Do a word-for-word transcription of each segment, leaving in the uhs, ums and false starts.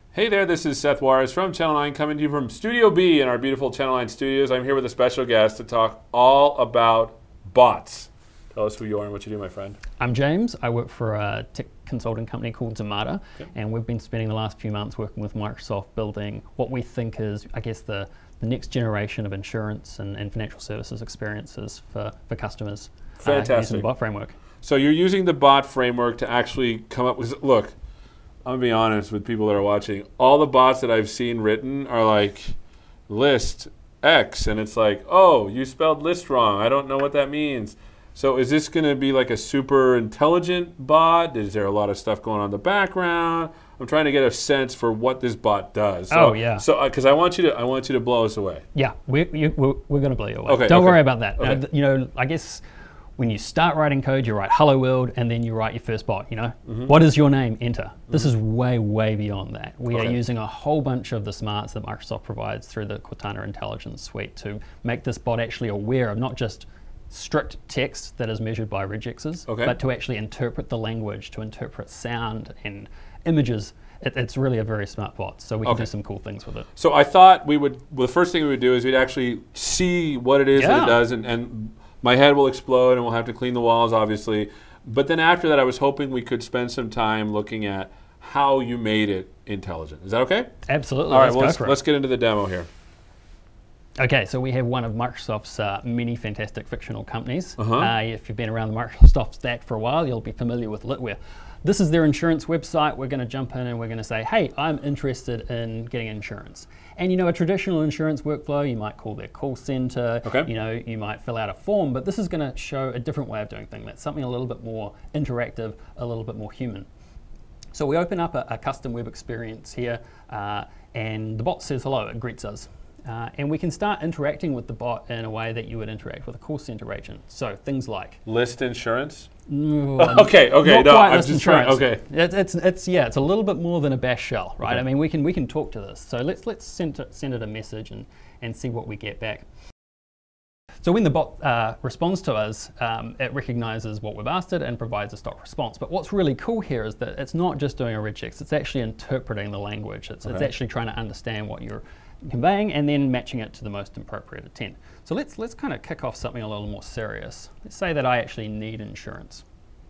Hey there, this is Seth Juarez from Channel nine coming to you from Studio B in our beautiful Channel nine studios. I'm here with a special guest to talk all about bots. Tell us who you are and what you do, my friend. I'm James. I work for a tech consulting company called Zamata, okay. and we've been spending the last few months working with Microsoft building what we think is, I guess, the, the next generation of insurance and, and financial services experiences for, for customers. Fantastic. Uh, using the bot framework. So you're using the bot framework to actually come up with, look, I'm going to be honest with people that are watching. All the bots that I've seen written are like list X, and it's like, oh, you spelled list wrong. I don't know what that means. So is this going to be like a super intelligent bot? Is there a lot of stuff going on in the background? I'm trying to get a sense for what this bot does. So, oh yeah. So because uh, I want you to, I want you to blow us away. Yeah, we're you, we're, we're going to blow you away. Okay. Don't okay. worry about that. Okay. Now, you know, I guess when you start writing code, you write hello world, and then you write your first bot, you know? Mm-hmm. What is your name? Enter. Mm-hmm. This is way, way beyond that. We okay. are using a whole bunch of the smarts that Microsoft provides through the Cortana Intelligence Suite to make this bot actually aware of not just strict text that is measured by regexes, okay. but to actually interpret the language, to interpret sound and images. It, it's really a very smart bot, so we can okay. do some cool things with it. So I thought we would, well, the first thing we would do is we'd actually see what it is yeah. that it does, and, and my head will explode and we'll have to clean the walls, obviously. But then after that, I was hoping we could spend some time looking at how you made it intelligent. Is that okay? Absolutely. All right, let's well, go let's, for it. let's get into the demo here. Okay, so we have one of Microsoft's uh, many fantastic fictional companies. Uh-huh. Uh, if you've been around the Microsoft stack for a while, you'll be familiar with Litware. This is their insurance website. We're going to jump in and we're going to say, hey, I'm interested in getting insurance. And you know, a traditional insurance workflow, you might call their call center, okay. you know, you might fill out a form, but this is going to show a different way of doing things. That's something a little bit more interactive, a little bit more human. So we open up a, a custom web experience here, uh, and the bot says hello, it greets us. Uh, and we can start interacting with the bot in a way that you would interact with a call center agent. So things like list insurance. No, okay, okay, not no, quite I'm list just insurance. trying. Okay, it's, it's it's yeah, it's a little bit more than a bash shell, right? Okay. I mean, we can we can talk to this. So let's let's send it, send it a message and and see what we get back. So when the bot uh, responds to us, um, it recognizes what we've asked it and provides a stock response. But what's really cool here is that it's not just doing a regex, it's actually interpreting the language. It's, okay. it's actually trying to understand what you're conveying and then matching it to the most appropriate intent. So let's, let's kind of kick off something a little more serious. Let's say that I actually need insurance.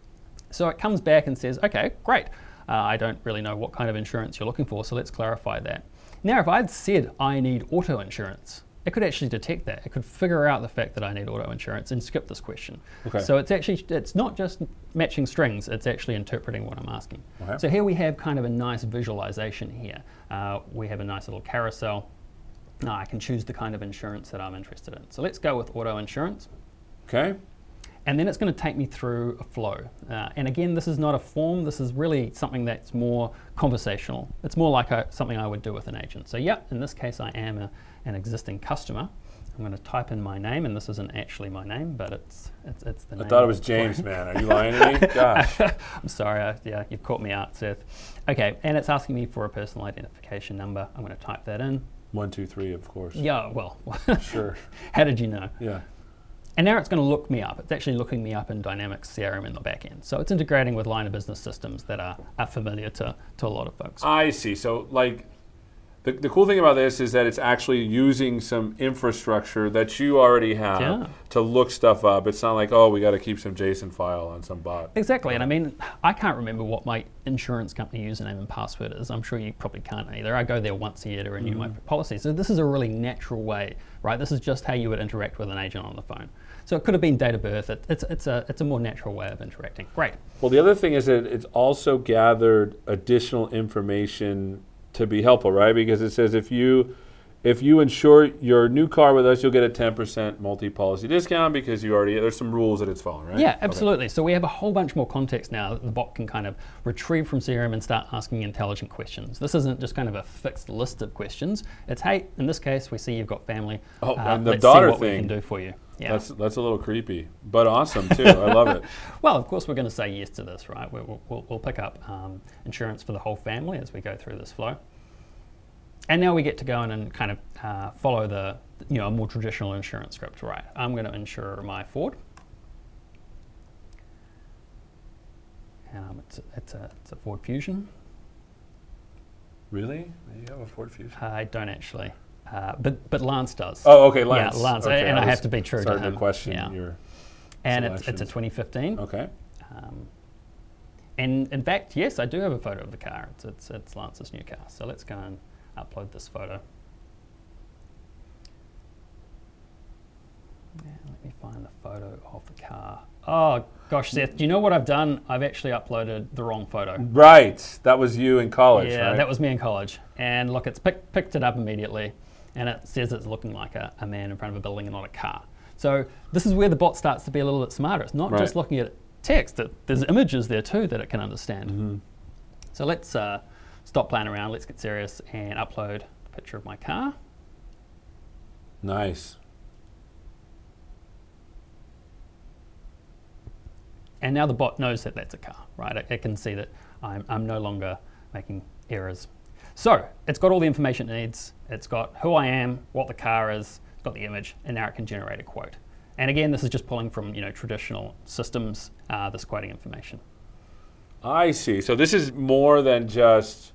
So it comes back and says, okay, great. Uh, I don't really know what kind of insurance you're looking for, so let's clarify that. Now, if I'd said I need auto insurance, it could actually detect that. It could figure out the fact that I need auto insurance and skip this question. Okay. So it's actually, it's not just matching strings, it's actually interpreting what I'm asking. Okay. So here we have kind of a nice visualization here. Uh, we have a nice little carousel. Now I can choose the kind of insurance that I'm interested in. So let's go with auto insurance. Okay. And then it's going to take me through a flow. Uh, and again, this is not a form. This is really something that's more conversational. It's more like a, something I would do with an agent. So yeah, in this case, I am a, an existing customer. I'm going to type in my name, and this isn't actually my name, but it's it's, it's the I name. thought it was James, man. Are you lying to me? Gosh. I'm sorry. I, yeah, you've caught me out, Seth. Okay, and it's asking me for a personal identification number. I'm going to type that in. One, two, three, of course. Yeah, well. Sure. How did you know? Yeah. And now it's going to look me up. It's actually looking me up in Dynamics C R M in the back end. So it's integrating with line of business systems that are, are familiar to, to a lot of folks. I see. So like, the, the cool thing about this is that it's actually using some infrastructure that you already have Yeah. to look stuff up. It's not like, oh, we got to keep some JSON file on some bot. Exactly. And I mean, I can't remember what my insurance company username and password is. I'm sure you probably can't either. I go there once a year to renew mm-hmm. my policy. So this is a really natural way, right? This is just how you would interact with an agent on the phone. So it could have been date of birth. It, it's, it's, a, it's a more natural way of interacting. Great. Well, the other thing is that it's also gathered additional information to be helpful, right? Because it says if you if you insure your new car with us, you'll get a ten percent multi-policy discount because you already, there's some rules that it's following, right? Yeah, absolutely. Okay. So we have a whole bunch more context now that the bot can kind of retrieve from C R M and start asking intelligent questions. This isn't just kind of a fixed list of questions. It's, hey, in this case, we see you've got family. Oh, uh, and the let's daughter see what thing. we can do for you. Yeah. That's that's a little creepy, but awesome too. I love it. Well, of course, we're going to say yes to this, right? We'll, we'll, we'll pick up um, insurance for the whole family as we go through this flow. And now we get to go in and kind of uh, follow the, you know, a more traditional insurance script, right? I'm going to insure my Ford. Um, it's, a, it's, a, it's a Ford Fusion. Really? You have a Ford Fusion? I don't actually, uh, but but Lance does. Oh, okay, Lance. Yeah, Lance, okay, and I, was have to be true to starting him. to question yeah. your And it's, it's a selections. twenty fifteen. Okay. Um, and in fact, yes, I do have a photo of the car. It's, it's, it's Lance's new car. So let's go and upload this photo. Yeah, let me find the photo of the car. Oh, gosh, Seth, do you know what I've done? I've actually uploaded the wrong photo. Right. That was you in college, Yeah, right? that was me in college. And look, it's pick, picked it up immediately. And it says it's looking like a, a man in front of a building and not a car. So this is where the bot starts to be a little bit smarter. It's not Right. just looking at text. It, there's images there too that it can understand. Mm-hmm. So let's uh, stop playing around. Let's get serious and upload a picture of my car. Nice. And now the bot knows that that's a car, right? It, it can see that I'm, I'm no longer making errors. So it's got all the information it needs. It's got who I am, what the car is, it's got the image, and now it can generate a quote. And again, this is just pulling from you know traditional systems, uh, this quoting information. I see. So this is more than just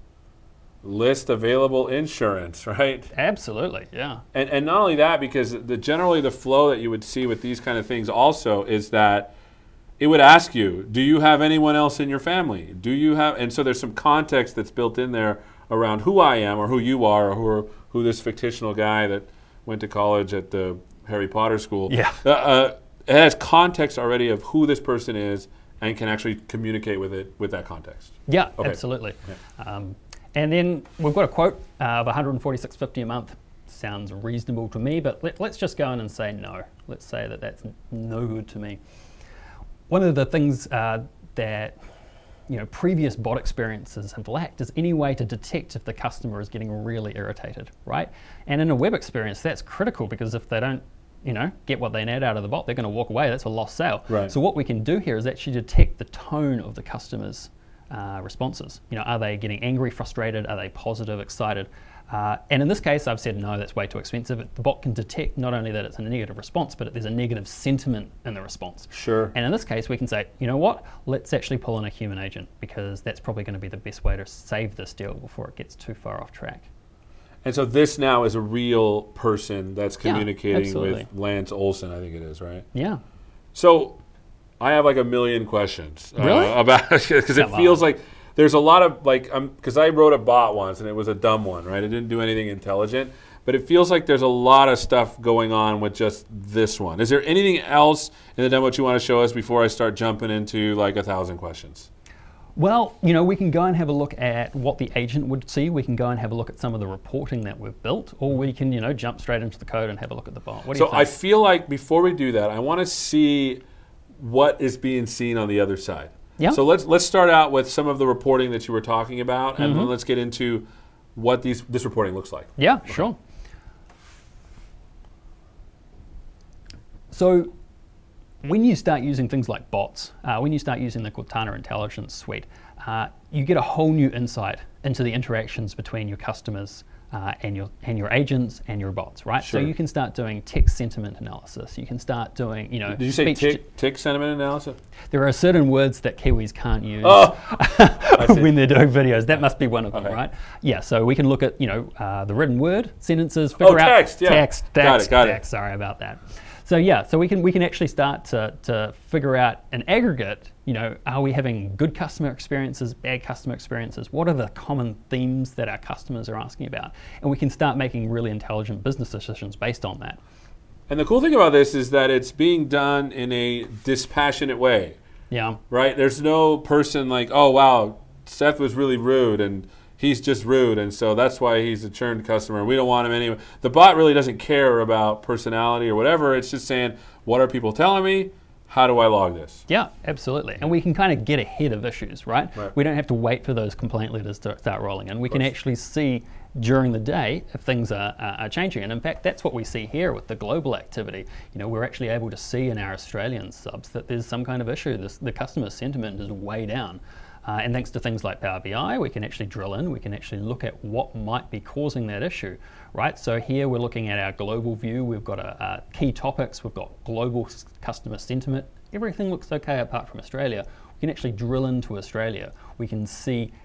list available insurance, right? Absolutely, yeah. And and not only that, because the generally the flow that you would see with these kind of things also is that it would ask you, do you have anyone else in your family? Do you have, and so there's some context that's built in there around who I am or who you are or who, are, who this fictional guy that went to college at the Harry Potter school. Yeah. Uh, uh, it has context already of who this person is and can actually communicate with it with that context. Yeah, Okay. absolutely. Okay. Um, and then we've got a quote uh, of one hundred forty-six fifty a month. Sounds reasonable to me, but let, let's just go in and say no. Let's say that that's no good to me. One of the things uh, that you know previous bot experiences have lacked is any way to detect if the customer is getting really irritated, right? And in a web experience, that's critical because if they don't, you know, get what they need out of the bot, they're going to walk away. That's a lost sale. Right. So what we can do here is actually detect the tone of the customer's uh, responses. You know, are they getting angry, frustrated? Are they positive, excited? Uh, and in this case, I've said, no, that's way too expensive. The bot can detect not only that it's a negative response, but there's a negative sentiment in the response. Sure. And in this case, we can say, you know what, let's actually pull in a human agent because that's probably going to be the best way to save this deal before it gets too far off track. And so this now is a real person that's Yeah, communicating absolutely. with Lance Olson, I think it is, right? Yeah. So I have like a million questions. Really? Uh, about because it Come feels on. like there's a lot of like, because I wrote a bot once and it was a dumb one, right? It didn't do anything intelligent. But it feels like there's a lot of stuff going on with just this one. Is there anything else in the demo that you want to show us before I start jumping into like a thousand questions? Well, you know, we can go and have a look at what the agent would see. We can go and have a look at some of the reporting that we've built, or we can, you know, jump straight into the code and have a look at the bot. What do So you think? I feel like before we do that, I want to see what is being seen on the other side. Yeah. So let's let's start out with some of the reporting that you were talking about, and Mm-hmm. then let's get into what these this reporting looks like. Yeah, sure. So when you start using things like bots, uh, when you start using the Cortana Intelligence Suite, uh, you get a whole new insight into the interactions between your customers uh, and your and your agents and your bots, right? Sure. So you can start doing text sentiment analysis. You can start doing, you know, Did you say speech. tick, tick sentiment analysis? There are certain words that Kiwis can't use Oh, I see. when they're doing videos. That must be one of them, Okay. right? Yeah. So we can look at, you know, uh, the written word, sentences, figure out text, yeah. text, Got text, it, got it. text. Sorry about that. So yeah, so we can we can actually start to, to figure out an aggregate, you know, are we having good customer experiences, bad customer experiences? What are the common themes that our customers are asking about? And we can start making really intelligent business decisions based on that. And the cool thing about this is that it's being done in a dispassionate way, Yeah. right? There's no person like, oh, wow, Seth was really rude and he's just rude, and so that's why he's a churned customer. We don't want him anyway. The bot really doesn't care about personality or whatever. It's just saying, what are people telling me? How do I log this? Yeah, absolutely. And we can kind of get ahead of issues, right? Right. We don't have to wait for those complaint letters to start rolling in. We can actually see during the day if things are, uh, are changing. And in fact, that's what we see here with the global activity. You know, we're actually able to see in our Australian subs that there's some kind of issue. This, the customer sentiment is way down. Uh, and thanks to things like Power B I, we can actually drill in, we can actually look at what might be causing that issue, right? So here we're looking at our global view. We've got a, a key topics, we've got global s- customer sentiment. Everything looks okay apart from Australia. We can actually drill into Australia. We can see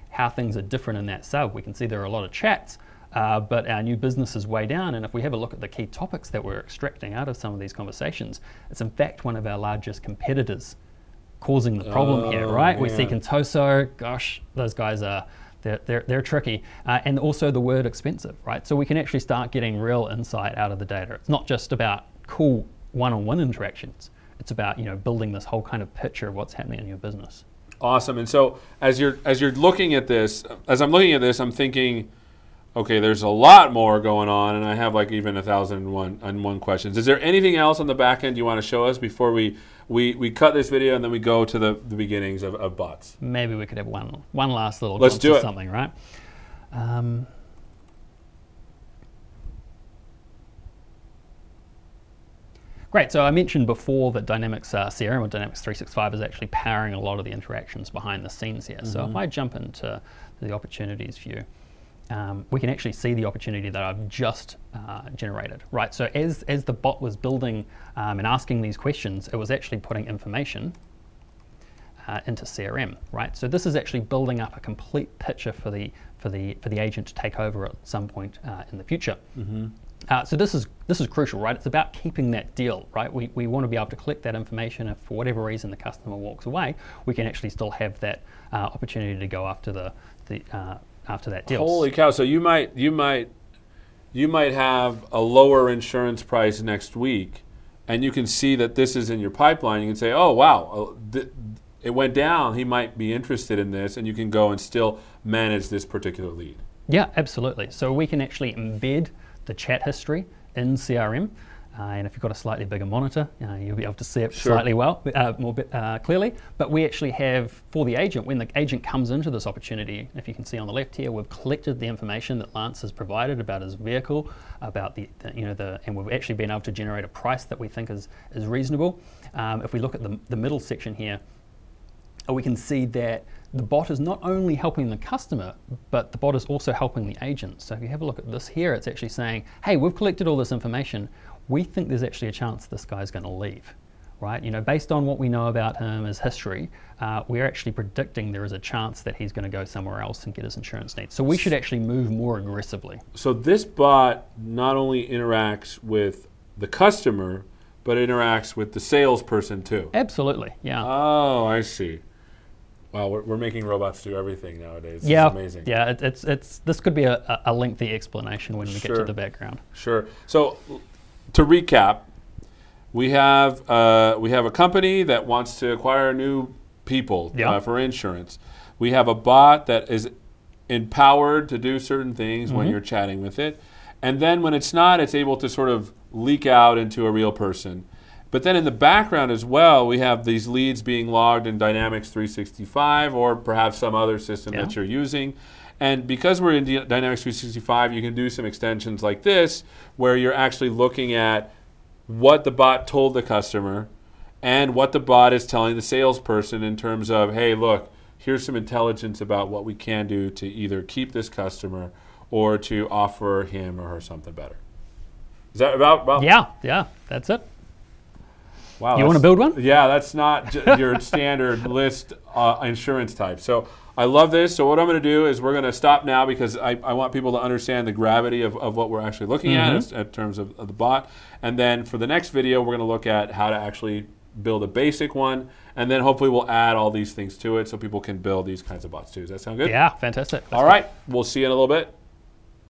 how things are different in that sub. We can see there are a lot of chats, uh, but our new business is way down. And if we have a look at the key topics that we're extracting out of some of these conversations, it's in fact one of our largest competitors causing the problem oh, here, right? Man. We see Contoso, gosh, those guys are, they're, they're, they're tricky. Uh, and also the word expensive, right? So we can actually start getting real insight out of the data. It's not just about cool one-on-one interactions. It's about, you know, building this whole kind of picture of what's happening in your business. Awesome. And so as you're as you're looking at this, as I'm looking at this, I'm thinking, okay, there's a lot more going on, and I have like even a thousand and one and one questions. Is there anything else on the back end you want to show us before we we, we cut this video and then we go to the, the beginnings of, of bots? Maybe we could have one one last little Let's do it. something, right? Um, Great, so I mentioned before that Dynamics uh, C R M or Dynamics three sixty-five is actually powering a lot of the interactions behind the scenes here. Mm-hmm. So if I jump into the opportunities view, um, we can actually see the opportunity that I've just uh, generated, right? So as, as the bot was building um, and asking these questions, it was actually putting information uh, into C R M, right? So this is actually building up a complete picture for the, for the, for the agent to take over at some point uh, in the future. Mm-hmm. Uh, so this is this is crucial, right? It's about keeping that deal, right? We, we want to be able to collect that information. If for whatever reason the customer walks away, we can actually still have that uh, opportunity to go after the the uh, after that deal. Holy cow! So you might you might you might have a lower insurance price next week, and you can see that this is in your pipeline. You can say, oh wow, th- it went down. He might be interested in this, and you can go and still manage this particular lead. Yeah, absolutely. So we can actually embed the chat history in C R M, uh, and if you've got a slightly bigger monitor, uh, you'll be able to see it sure. slightly well, uh, more bit, uh, clearly. But we actually have, for the agent, when the agent comes into this opportunity, if you can see on the left here, we've collected the information that Lance has provided about his vehicle, about the, the you know, the, and we've actually been able to generate a price that we think is is reasonable. Um, if we look at the the middle section here, we can see that the bot is not only helping the customer, but the bot is also helping the agent. So if you have a look at this here, it's actually saying, hey, we've collected all this information. We think there's actually a chance this guy's going to leave, right? You know, based on what we know about him, his history, uh, we're actually predicting there is a chance that he's going to go somewhere else and get his insurance needs. So we should actually move more aggressively. So this bot not only interacts with the customer, but interacts with the salesperson too. Absolutely, yeah. Oh, I see. Wow, we're, we're making robots do everything nowadays. Yeah, it's amazing. Yeah, it, it's it's this could be a, a lengthy explanation when we Sure. get to the background. Sure. So, to recap, we have uh, we have a company that wants to acquire new people Yeah. uh, for insurance. We have a bot that is empowered to do certain things when Mhm. you're chatting with it, and then when it's not, it's able to sort of leak out into a real person. But then in the background as well, we have these leads being logged in Dynamics three sixty-five or perhaps some other system Yeah. that you're using. And because we're in D- Dynamics three sixty-five, you can do some extensions like this where you're actually looking at what the bot told the customer and what the bot is telling the salesperson in terms of, hey, look, here's some intelligence about what we can do to either keep this customer or to offer him or her something better. Is that about? about Yeah, yeah, that's it. Wow, You that's- want to build one? Yeah, that's not j- your standard list uh, insurance type. So I love this. So what I'm going to do is we're going to stop now because I, I want people to understand the gravity of, of what we're actually looking Mhm. at as, in terms of, of the bot. And then for the next video, we're going to look at how to actually build a basic one. And then hopefully we'll add all these things to it so people can build these kinds of bots too. Does that sound good? Yeah, fantastic. All right. We'll see you in a little bit.